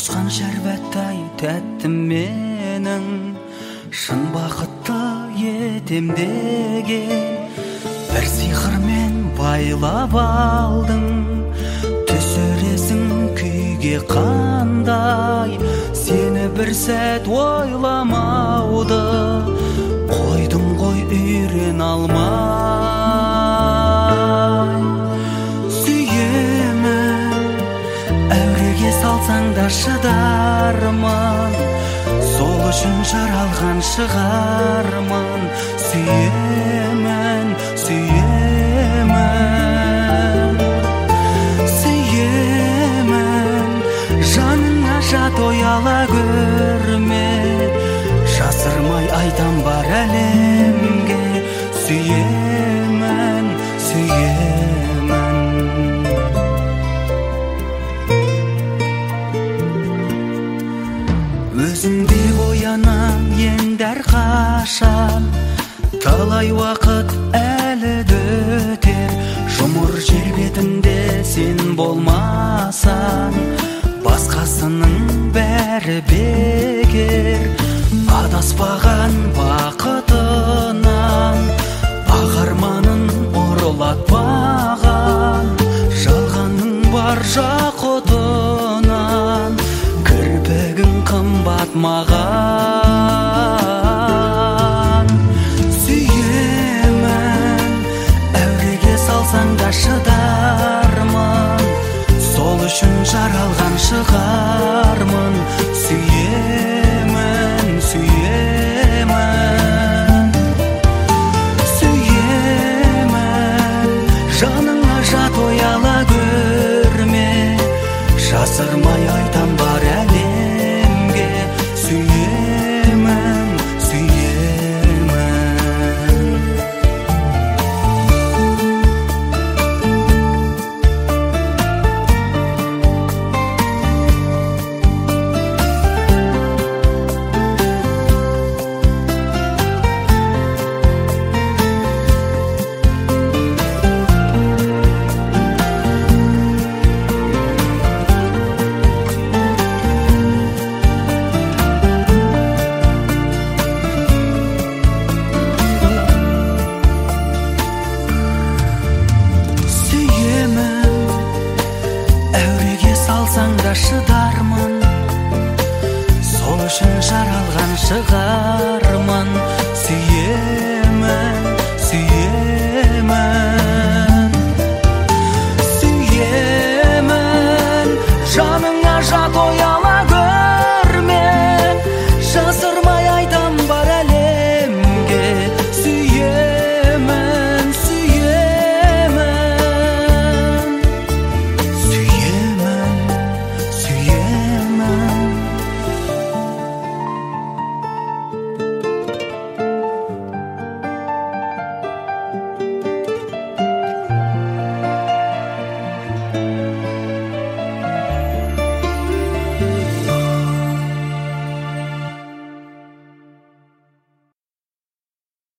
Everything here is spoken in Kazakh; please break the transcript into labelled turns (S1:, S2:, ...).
S1: тосқан шәрбәттай тәттім менің, шын бақытты етем деген. Бір сиқырмен байлап алдың, түсіресің күйге қандай. Сені бір сәт ойламауды қойдым ғой үйрен алмай. Сүйемін, әуреге салсаң да шыдармын, сол үшін жаралған шығармын. Сүйемін, сүйемін, сүйемін, жаныңа жат ояла көрме, жасырмай айтам бар әлемге. Сүйемін, сүйемін. Өзімде оянам енді әрқашан, талай уақыт әлі өтер. Жұмыр жер бетінде сен болмасаң, басқасының бәрі бекер. Адаспаған бақыты